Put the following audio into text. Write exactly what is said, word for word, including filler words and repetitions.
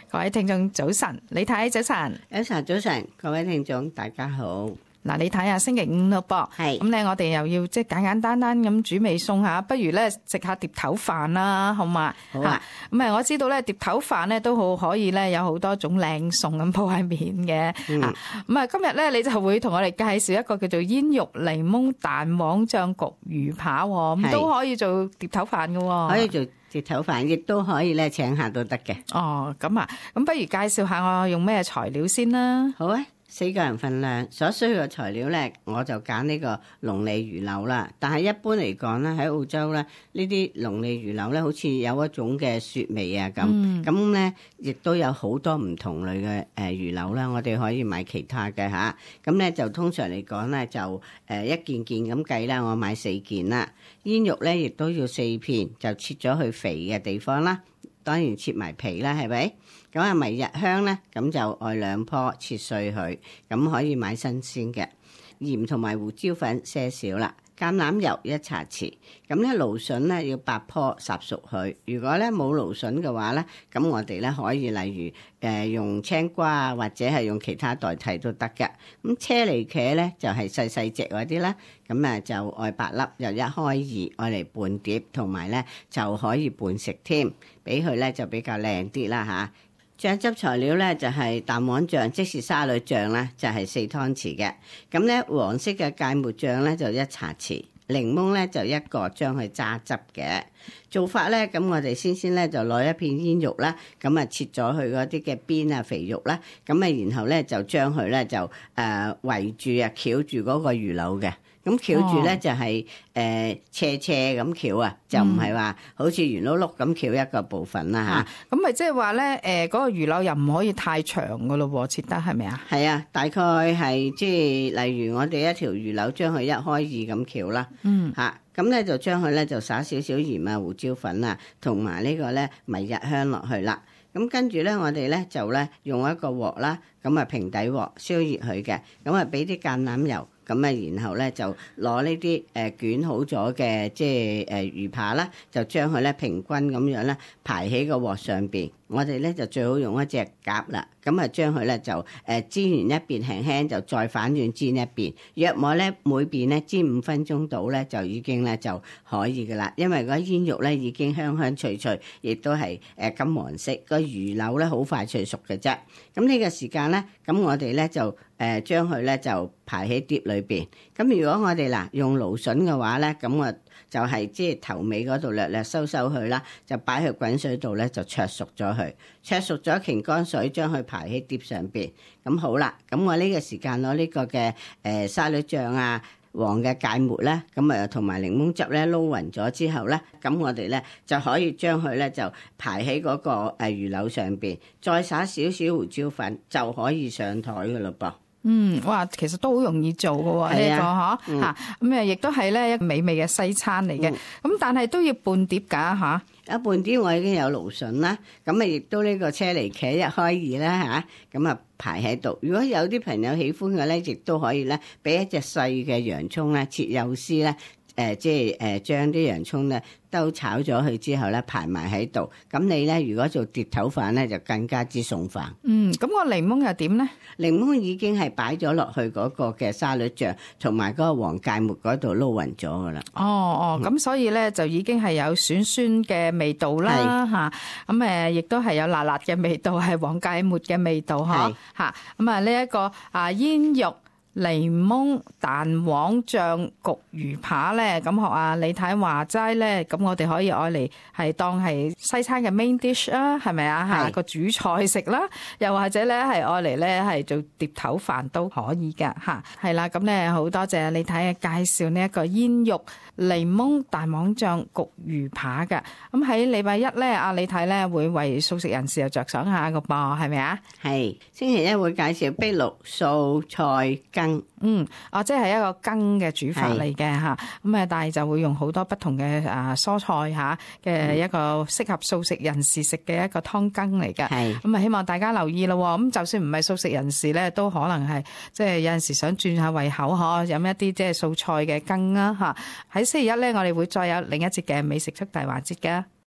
各位聽眾早晨，李太早晨， 早晨早晨，各位聽眾大家好。 嗱，你睇下星期五咯噃， 係咁咧，我哋又要即係簡簡單單咁煮味餸吓，不如咧食下碟頭飯啦，好嘛？ 好啊。 咁啊，我知道咧碟頭飯咧都好可以咧有好多種靚餸咁鋪喺面嘅。 嗯。 咁啊，今日咧你就會同我哋介紹一個叫做煙肉檸檬蛋黃醬焗魚扒，咁都可以做碟頭飯嘅。 可以做碟頭飯，亦都可以咧請客都得嘅。 哦，咁啊，咁不如介紹下我用咩材料先啦。 好啊。四個人份量所需要嘅材料咧，我就揀呢個龍利魚柳啦。但係一般嚟講咧，喺澳洲咧，呢啲龍利魚柳咧，好似有一種嘅雪味啊咁。咁咧、嗯，亦都有好多唔同類嘅誒魚柳啦。我哋可以買其他嘅吓。咁咧就通常嚟講咧，就誒一件件咁計啦。我買四件啦。煙肉咧，亦都要四片，就切咗去肥嘅地方啦。當然切埋皮啦，係咪？咁啊，迷日香咧，咁就愛兩棵切碎佢，咁可以買新鮮嘅。鹽同埋胡椒粉些少啦，橄欖油一茶匙。咁咧蘆筍咧要八棵烚熟佢。如果咧冇蘆筍嘅話咧，咁我哋咧可以例如誒、呃、用青瓜啊，或者係用其他代替都得嘅。咁車厘茄咧就係細細隻嗰啲啦，咁啊就愛八粒，又一開二，愛嚟拌碟，同埋咧就可以拌食添，俾佢咧就比較靚啲啦嚇。醬汁材料咧就係蛋黃醬，即是沙律醬咧就係四湯匙嘅。咁咧黃色嘅芥末醬咧就一茶匙，檸檬咧就一個，將佢揸汁嘅。做法咧，咁我哋先先咧就攞一片煙肉啦，咁啊切咗佢嗰啲嘅邊啊肥肉啦，咁啊然後咧就將佢咧就誒圍住啊翹住嗰個魚柳嘅。咁翹住咧就係誒斜斜咁翹啊，就唔係話好似圓碌碌咁翹一個部分啦嚇。咁咪即係話咧誒嗰個魚柳又唔可以太長噶咯喎，切得係咪啊？ 係啊，大概係即係例如我哋一條魚柳將佢一開二咁翹啦。嗯嚇，咁咧就將佢咧就撒少少鹽啊、胡椒粉啊，同埋呢個咧迷日香落去啦。咁跟住咧，我哋咧就咧用一個鑊啦，咁啊平底鑊燒熱佢嘅，咁啊俾啲橄欖油。咁啊，然後咧就攞呢啲誒捲好咗嘅即係誒魚扒啦，就將佢咧平均咁樣咧排喺個鑊上邊。我哋咧就最好用一隻夾啦，咁啊將佢咧就誒煎完一邊輕輕就再反轉煎一邊，約莫咧每邊咧煎五分鐘到咧就已經咧就可以噶啦。因為嗰煙肉咧已經香香脆脆，亦都係誒金黃色，個魚柳咧好快脆熟嘅啫。咁呢個時間咧，咁我哋咧就誒將佢咧就排喺碟裏邊。咁如果我哋嗱用蘆筍嘅話咧，咁我就係即係頭尾嗰度略略收收佢啦，就擺去滾水度咧就灼熟咗佢，灼熟咗擎乾水，將佢排喺碟上邊。咁好啦，咁我呢個時間攞呢個嘅誒沙律醬啊、黃嘅芥末咧，咁啊同埋檸檬汁咧撈勻咗之後咧，咁我哋咧就可以將佢咧就排喺嗰個誒魚柳上邊，再撒少少胡椒粉就可以上台噶咯噃。 嗯，哇，其實都好容易做嘅喎，呢個嗬嚇，咁啊亦都係咧一個美味嘅西餐嚟嘅。咁、嗯、但係都要拌碟㗎嚇。 一拌碟我已經有蘆筍啦，咁啊亦都呢個車厘茄一開二啦嚇，咁啊排喺度。如果有啲朋友喜歡嘅咧，亦都可以咧俾一隻細嘅洋葱咧切幼絲咧。誒、呃、即係誒、呃、將啲洋葱咧都炒咗佢之後咧排埋喺度，咁你咧如果做碟頭飯咧就更加之送飯。 嗯，咁個檸檬又點咧？ 檸檬已經係擺咗落去嗰個嘅沙律醬同埋嗰個黃芥末嗰度撈勻咗噶啦。 哦哦，咁、嗯、所以咧就已經係有酸酸嘅味道啦嚇，咁誒亦都係有辣辣嘅味道，係黃芥末嘅味道嚇嚇。咁啊呢一個啊煙肉檸檬蛋黃醬焗魚扒咧，咁學啊李太話齋咧，咁我哋可以愛嚟係當係西餐嘅 main dish 啊，係咪啊？嚇個主菜食啦，又或者咧係愛嚟咧係做碟頭飯都可以㗎嚇。係啦，咁咧好多謝李太嘅介紹呢一個煙肉檸檬蛋黃醬焗魚扒㗎。咁喺禮拜一咧，阿李太咧會為素食人士又着想下個噃，係咪啊？ 係星期一會介紹碧綠素菜羹。 嗯，哦，即係一個羹嘅煮法嚟嘅嚇，咁啊，但係就會用好多不同嘅啊蔬菜嚇嘅一個適合素食人士食嘅一個湯羹嚟嘅。係，咁啊，希望大家留意咯。咁就算唔係素食人士咧，都可能係即係有陣時想轉下胃口嗬，飲一啲即係素菜嘅羹啊嚇。喺星期一咧，我哋會再有另一節嘅美食速遞環節嘅。